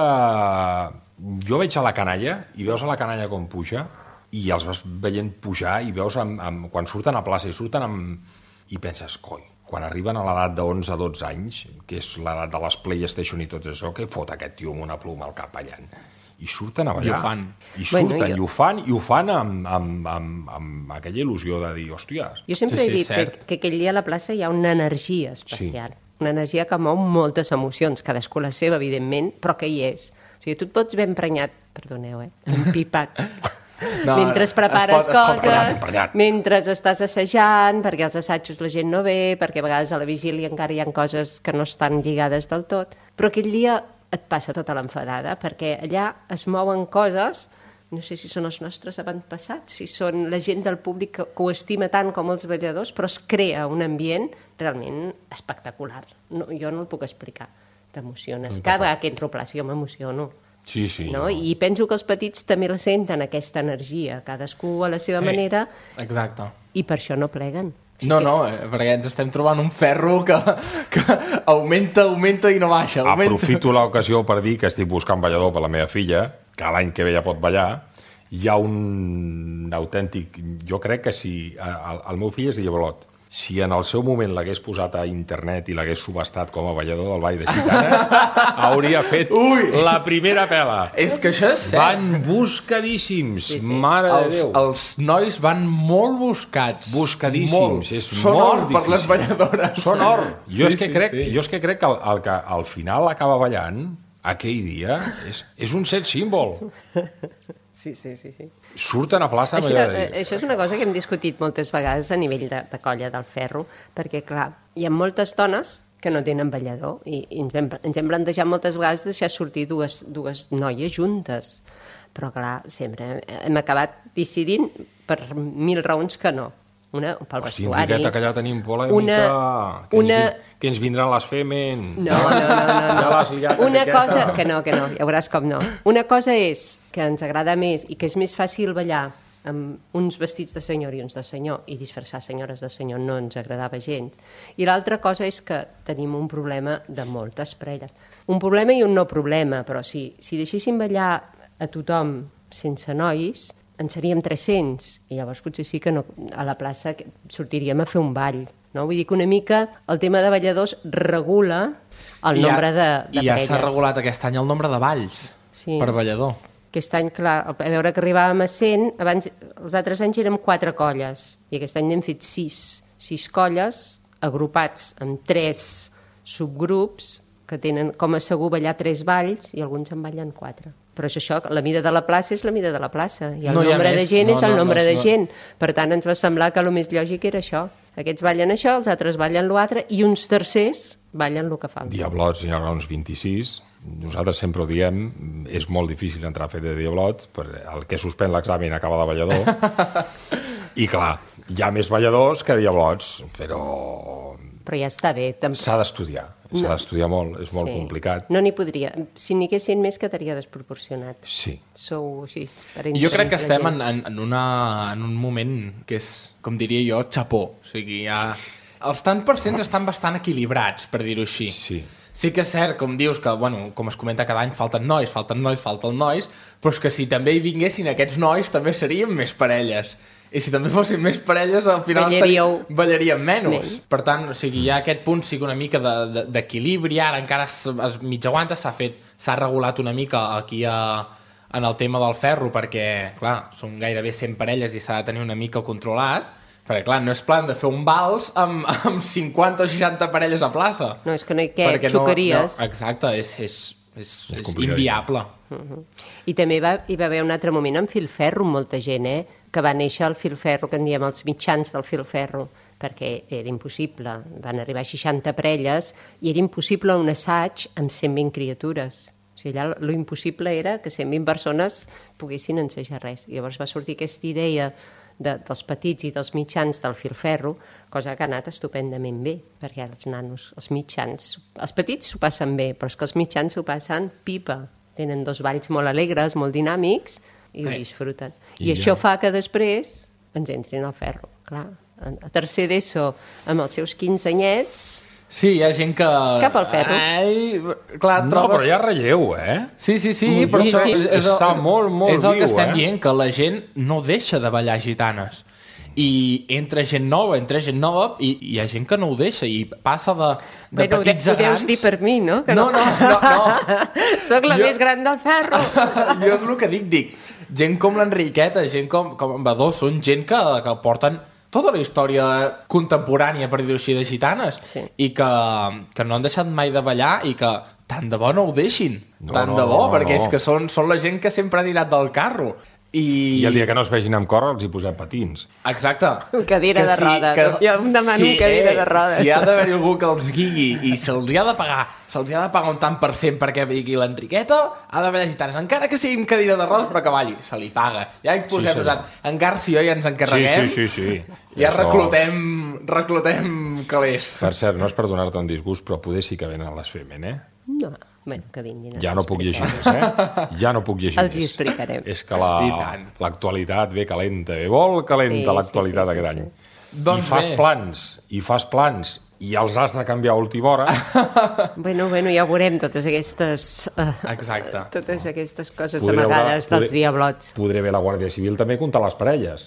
Jo veig a la canalla, i veus a la canalla com puja, i els vas veient pujar, i veus amb, amb, quan surten a plaça i surten amb... I penses, coi, quan arriben a l'edat de onze a dotze anys, que és l'edat de les PlayStation i tot això, què fot aquest tio amb una pluma al cap ballant? I surten a ballar. I ho fan. I surten, Bueno, jo- i ho fan, i ho fan amb, amb, amb, amb aquella il·lusió de dir, hòsties... Jo sempre Sí, he sí, dit que, cert. que aquell dia a la plaça hi ha una energia especial. Sí. Una energia que mou moltes emocions, cadascú la seva, evidentment, però que hi és. O sigui, tu et pots ben emprenyat, perdoneu, eh, empipat, No, mentre es prepares pot- es pot coses, emprenyat, emprenyat. mentre estàs assajant, perquè als assajos la gent no ve, perquè a vegades a la vigília encara hi ha coses que no estan lligades del tot, però aquell dia et passa tota l'enfadada, perquè allà es mouen coses, no sé si són els nostres avantpassats, si són la gent del públic que, que ho estima tant com els balladors, però es crea un ambient realment espectacular. No, jo no el puc explicar. T'emociones. Cada vegada que entro a plaça jo m'emociono. Sí, sí. No? I penso que els petits també la senten, aquesta energia, cadascú a la seva manera, Exacte. i per això no pleguen. O sigui No, que- no, eh, perquè ens estem trobant un ferro que, que augmenta, augmenta i no baixa. Augmenta. Aprofito l'ocasió per dir que estic buscant ballador per la meva filla, que l'any que ve ja pot ballar. Hi ha un autèntic... Jo crec que si... El, el meu fill es deia Blot. Si en el seu moment l'hagués posat a internet i l'hagués subestat com a ballador del Ball de Gitanes, hauria fet Ui! la primera pela. És que això és cert. Van buscadíssims, Sí, sí. mare de Els, Déu. els nois van molt buscats. Buscadíssims, Molt. és Són molt or per difícil. les balladores. Són or. Jo, Sí, és que sí, crec, sí. jo és que crec que el, el que al final acaba ballant aquell dia és, és un set símbol. Sí, sí, sí. sí. Surten a plaça amb Això, allò de eh, dir... això és una cosa que hem discutit moltes vegades a nivell de, de colla del ferro, perquè, clar, hi ha moltes dones que no tenen ballador i, i ens, hem, ens hem plantejat moltes vegades deixar sortir dues, dues noies juntes. Però, clar, sempre hem acabat decidint per mil raons que no. Una, pel Hosti, vestuari. Enriqueta, que ja tenim polèmica, Una- que, una- ens, vi- que ens vindran les femen. No, no, no, no, no. Ja l'has liat, Una Enriqueta. cosa... Que no, que no, ja veuràs com no. Una cosa és que ens agrada més i que és més fàcil ballar amb uns vestits de senyor i uns de senyor i disfressar senyores de senyor no ens agradava gens. I l'altra cosa és que tenim un problema de moltes parelles. Un problema i un no problema, però si, si deixéssim ballar a tothom sense nois, en seríem tres-cents, i llavors potser sí que no, a la plaça que- sortiríem a fer un ball. No? Vull dir que una mica el tema de balladors regula el I ja- nombre de, de I ja parelles. s'ha regulat aquest any el nombre de balls Sí. per ballador. Aquest any, clar, a veure que arribàvem a cent, abans, els altres anys érem quatre colles, i aquest any n'hem fet sis, sis colles agrupats en tres subgrups que tenen com a segur ballar tres balls i alguns en ballen quatre. Però és això, la mida de la plaça és la mida de la plaça i el No hi ha nombre de més. gent No, és el no, no, nombre de no. gent. Per tant, ens va semblar que el més lògic era això. Aquests ballen això, els altres ballen l'altre i uns tercers ballen el que falta. Diablots, n'hi haurà uns vint-i-sis. Nosaltres sempre ho diem, és molt difícil entrar a fer de diablots, perquè el que suspèn l'examen acaba de ballador. I clar, hi ha més balladors que diablots, però Però ja està bé. Tampoc... s'ha d'estudiar. S'ha d'estudiar molt, és molt complicat. No n'hi podria. Si n'hi haguessin més, quedaria desproporcionat. Sí. Sou així, per Jo crec que entre la estem en, gent. en, en, una, en un moment que és, com diria jo, xapó. O sigui, ja... Els tant per cents estan bastant equilibrats, per dir-ho així. Sí. Sí que és cert, com dius, que, bueno, com es comenta cada any, falten nois, falten nois, falten nois, però és que si també hi vinguessin aquests nois, també serien més parelles. I si també fossin més parelles, al final Ballaríeu. estaríem- ballaríem menys. Menys. Per tant, o sigui, hi ha aquest punt, sí que una mica de- de- d'equilibri, ara encara es, es mig aguanta, s'ha fet, s'ha regulat una mica aquí a, en el tema del ferro, perquè, clar, són gairebé cent parelles i s'ha de tenir una mica controlat, perquè, clar, no és plan de fer un vals amb, amb cinquanta o seixanta parelles a plaça. No, és que no hi què, Perquè xocaries. No, no, exacte, és, és, és, És és complicat. inviable. I també va, hi va haver un altre moment amb filferro, amb molta gent, eh? Que va néixer el filferro, que en diem els mitjans del filferro, perquè era impossible. Van arribar seixanta parelles i era impossible un assaig amb cent vint criatures. O sigui, allà lo impossible era que cent vint persones poguessin ensejar res. I llavors va sortir aquesta idea de, dels petits i dels mitjans del filferro, cosa que ha anat estupendament bé, perquè els nanos, els mitjans, els petits s'ho passen bé, però és que els mitjans s'ho passen pipa. Tenen dos balls molt alegres, molt dinàmics, i ho Sí. disfruten. I I, això ja. fa que després ens entrin al ferro, clar. A tercer d'ESO, amb els seus quinze anyets, Sí, hi ha gent que... Cap al ferro. Ai, clar, No, trobes... però hi ha relleu, eh? Sí, sí, sí, Mm, però sí, sí. és, és, Està és, molt, molt és el viu, que estem eh? dient, que la gent no deixa de ballar gitanes. I entra gent nova, entra gent nova, i, i hi ha gent que no ho deixa, i passa de, de Bueno, petits ho a grans... deus dir per mi, no? Que No, no, no, no. Soc la Jo- més gran del ferro. Jo és el que dic, dic, gent com l'Enriqueta, gent com, com en Badó, són gent que, que porten tota la història contemporània, per dir-ho així, de gitanes, Sí. i que, que no han deixat mai de ballar i que tant de bo no ho deixin, No, tant no, de bo, no, no, perquè no. és que són, són la gent que sempre ha tirat del carro. I, I el dia que no es vegin amb cor els hi posem patins. Exacte. Cadira de rodes. Jo em demano un cadira de rodes. Si ha d'haver algú que els guigui i se'ls ha de pagar se'ls ha de pagar un tant per cent perquè vigui l'Enriqueta, ha de ballar gitanes, encara que sigui amb cadira de rodes, però que balli, se li paga. Ja hi posem Sí, sí. nosaltres. En Garci i jo ja ens encarreguem. Sí, sí, sí, sí. Ja Això- reclutem, reclutem calés. Per cert, no és per donar-te un disgust, però poder sí que venen les Femen, eh? No, bueno, que vinguin. Ja no puc llegir més, eh? Ja no puc llegir Els hi més. explicarem. És que la- I tant. l'actualitat ve calenta, ve molt calenta Sí, l'actualitat sí, sí, aquest sí, any. sí. Doncs I fas bé. plans, i fas plans, i els has de canviar a última hora. Bueno, bueno, ja veurem totes aquestes... Uh, Exacte. totes aquestes coses Podré amagades veure- dels podré- diablots. Podré bé la Guàrdia Civil també comptar les parelles.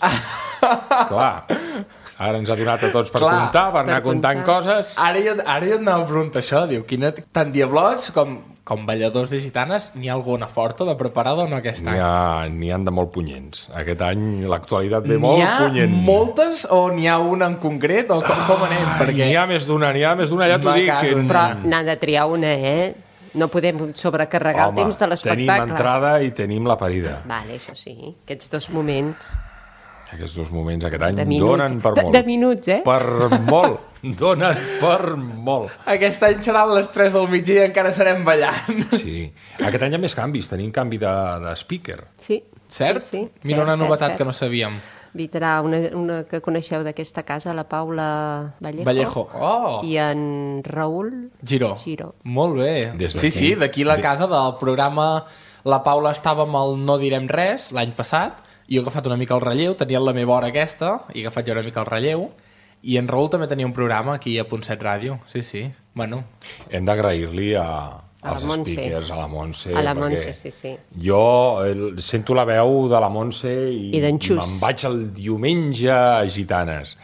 Clar, ara ens ha donat a tots per Clar, comptar, per anar per comptant comptar. coses. Ara jo, ara jo et anava a preguntar això, diu, quina, tant diablots com, com balladors de gitanes, n'hi ha alguna forta de preparada o no aquest N'hi any? ha, n'hi han de molt punyents. Aquest any l'actualitat ve molt N'hi ha punyent. moltes o n'hi ha una en concret o com, com anem? Ai, Perquè N'hi ha més d'una, n'hi ha més d'una, ja t'ho Va, dic. caso, que- Però n'ha de triar una, eh? No podem sobrecarregar Home, el temps de tenim l'espectacle. entrada i tenim la parida. Vale, això sí. Aquests dos moments... Aquests dos moments aquest any De minuts. donen per De- molt. de minuts, eh? Per molt. Donen per molt. aquest any seran les tres del migdia i encara serem ballant. Sí. Aquest any hi ha més canvis. Tenim canvi de, de speaker. Sí. Cert? Sí, sí. Mira Cert, una cert, novetat cert. que no sabíem. Vindrà una, una que coneixeu d'aquesta casa, la Paula Vallejo. Vallejo. Oh! I en Raül Giró. Giró. Molt bé. Des Sí, d'aquí. sí, d'aquí la De- casa del programa La Paula estava amb el No direm res l'any passat, i jo he agafat una mica el relleu, tenia la meva hora aquesta, i he agafat jo una mica el relleu, i en Raül també tenia un programa aquí a Punt set Ràdio. Sí, sí. Bueno, Hem d'agrair-li a, A la als Montse. speakers, a la Montse. A la perquè Montse, sí, sí. Jo el, sento la veu de la Montse i, I d'en Xus. me'n vaig el diumenge a Gitanes.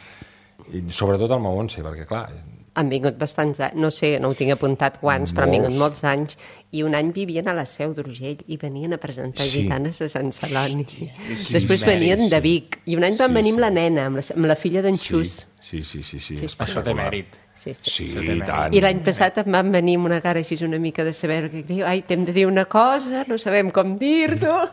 I sobretot al Montse, perquè clar, Han vingut bastants anys, no sé, no ho tinc apuntat quants, però han vingut Molts. molts anys, i un any vivien a la Seu d'Urgell i venien a presentar Sí. gitanes a Sant Celoni. sí, Després sí, venien sí. de Vic, i un any van Sí, venir amb sí. la nena, amb la, amb la filla d'en sí, Xus. sí, sí, sí, sí, Sí, sí. això té espectacular. mèrit. Sí, sí. Sí, Això té i mèrit. tant. I l'any passat em van venir amb una cara així una mica de saber que diu, ai, t'hem de dir una cosa, no sabem com dir-t'ho.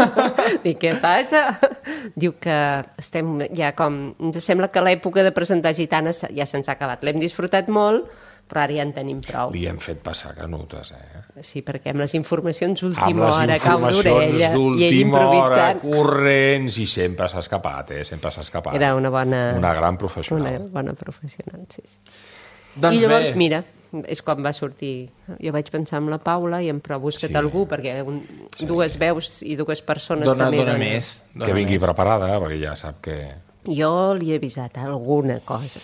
Dic, què passa? Diu que estem ja com... Ens sembla que l'època de presentar gitanes ja se'ns ha acabat. L'hem disfrutat molt, però ara ja en tenim prou. Li hem fet passar canutes, eh? Sí, perquè amb les informacions Amb d'última les hora, cau informacions d'orella, i ell d'última hora, improvisant. corrents, i sempre s'ha escapat, eh? Sempre s'ha escapat. Era una bona... Una gran Una professional. bona professional, sí, sí. Doncs I llavors, bé. mira, és quan va sortir... Jo vaig pensar en la Paula i em però busca't Sí. algú, perquè un, dues veus i dues persones Dona, també... dona donen. més. Dona Que vingui més. preparada, perquè ja sap que... Jo li he avisat alguna cosa.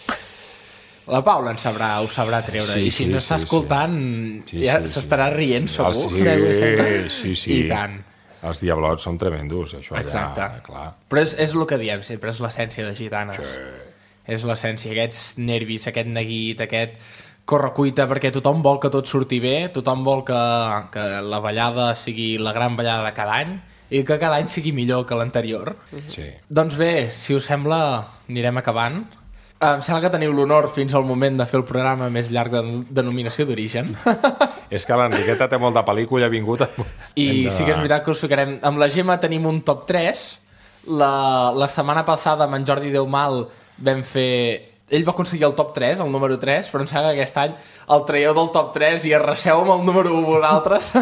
La Paula en sabrà, ho sabrà treure. Sí, I si sí, ens està sí, escoltant, Sí, ja sí, s'estarà sí. rient, segur. Ah, sí, Segur, segur. sí, sí. I tant. Els diablots són tremendos, això Exacte. ja, clar. Però és, és el que diem sempre, és l'essència de gitanes. És l'essència, aquests nervis, aquest neguit, aquest correcuita, perquè tothom vol que tot surti bé, tothom vol que, que la ballada sigui la gran ballada de cada any i que cada any sigui millor que l'anterior. Sí. Doncs bé, si us sembla, anirem acabant. Em sembla que teniu l'honor fins al moment de fer el programa més llarg de denominació d'origen. És que l'Enriqueta té molta pel·lícula, ha vingut... A... I Hem de- sí que és veritat que us ficarem... Amb la Gemma tenim un top tres. La, la setmana passada amb en Jordi Deumal vam fer... Ell va aconseguir el top tres, el número tres, però em sembla que aquest any el traieu del top tres i arraseu amb el número un vosaltres.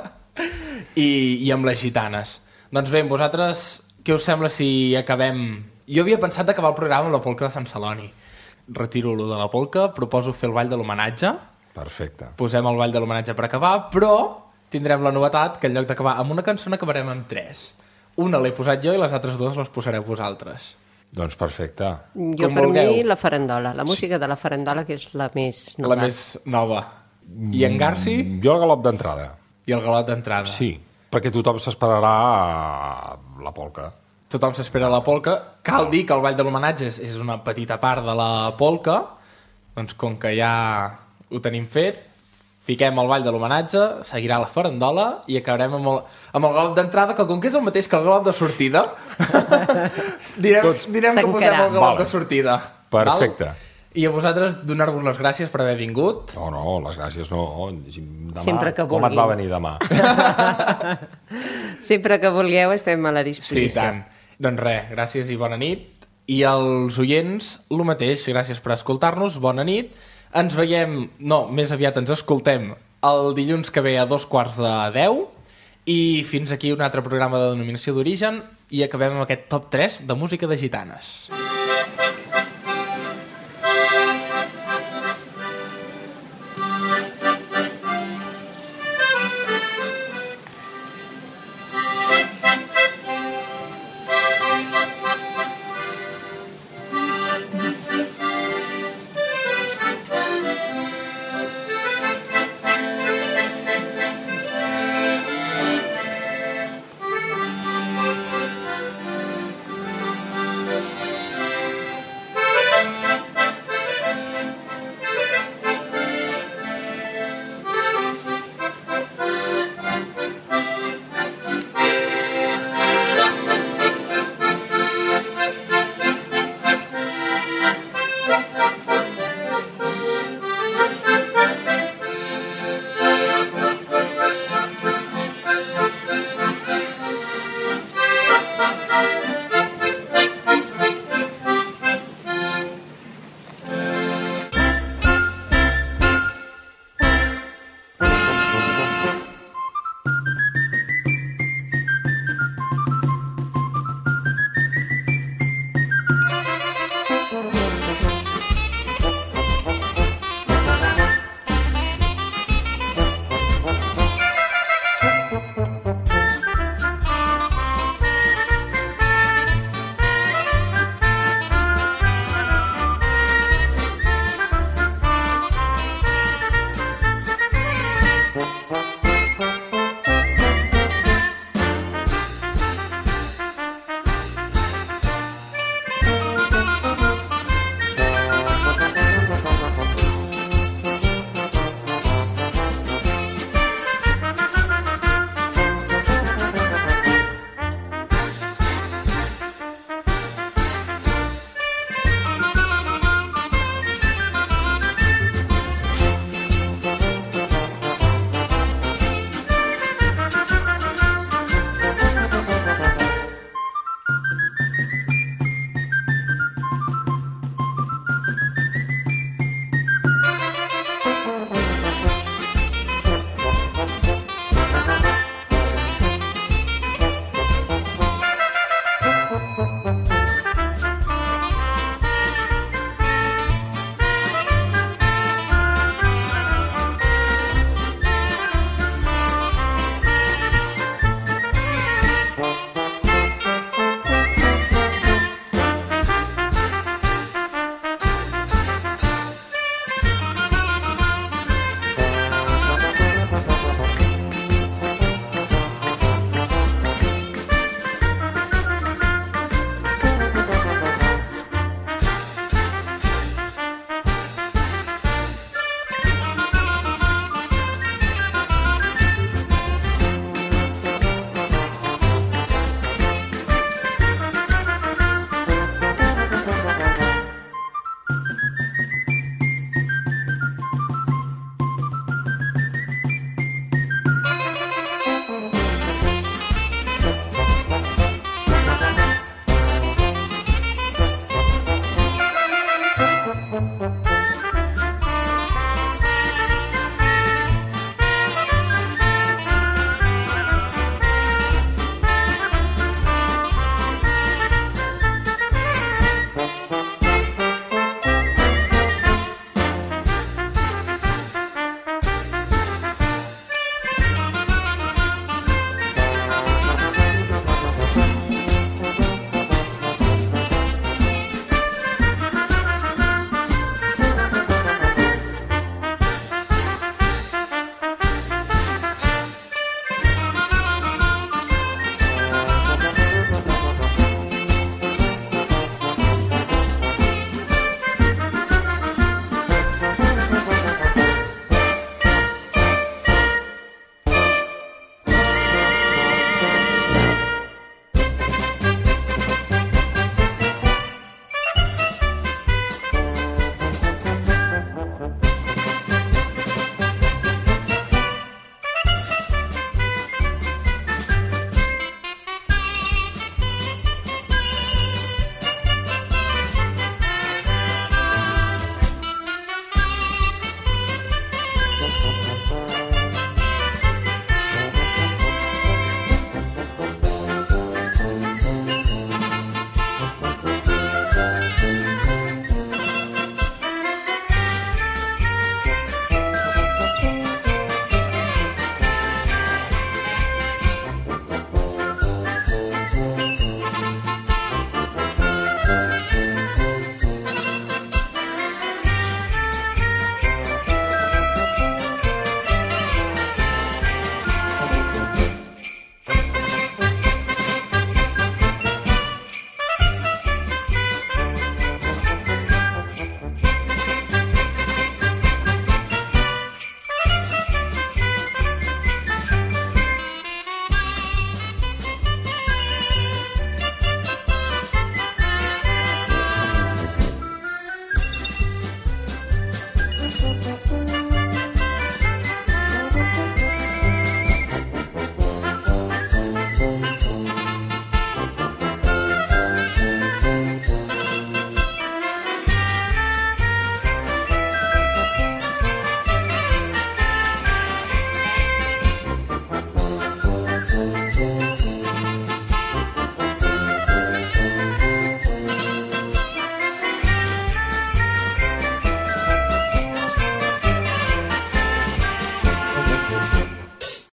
I, I amb les gitanes. Doncs bé, amb vosaltres, què us sembla si acabem... Jo havia pensat d'acabar el programa amb la polca de Sant Celoni. Retiro lo de la polca, proposo fer el ball de l'homenatge. Perfecte. Posem el ball de l'homenatge per acabar, però tindrem la novetat que en lloc d'acabar amb una cançó n'acabarem amb tres. Una l'he posat jo i les altres dues les posareu vosaltres. Doncs perfecte. Jo, Com per vulgueu. mi, la farandola. La música de la farandola, que és la més nova. La més nova. I en Garci Jo el galop d'entrada. i el galop d'entrada. Sí, perquè tothom s'esperarà la polca. Tothom s'espera la polca. Cal dir que el Ball de l'Homenatge és, és una petita part de la polca, doncs com que ja ho tenim fet, fiquem el Ball de l'Homenatge, seguirà la farandola i acabarem amb el, amb el galop d'entrada, que com que és el mateix que el galop de sortida, direm, Tots. direm que posem Tancarà. el galop Vale. de sortida. Perfecte. Val? I a vosaltres donar-vos les gràcies per haver vingut. No, no, les gràcies no. Demà, Sempre que com et vulguin. va venir demà? Sempre que vulgueu estem a la Sí, disposició. tant. Doncs res, gràcies i bona nit. I als oients, el mateix, gràcies per escoltar-nos, bona nit. Ens veiem, no, més aviat ens escoltem el dilluns que ve a dos quarts de deu i fins aquí un altre programa de denominació d'origen i acabem amb aquest top tres de música de gitanes.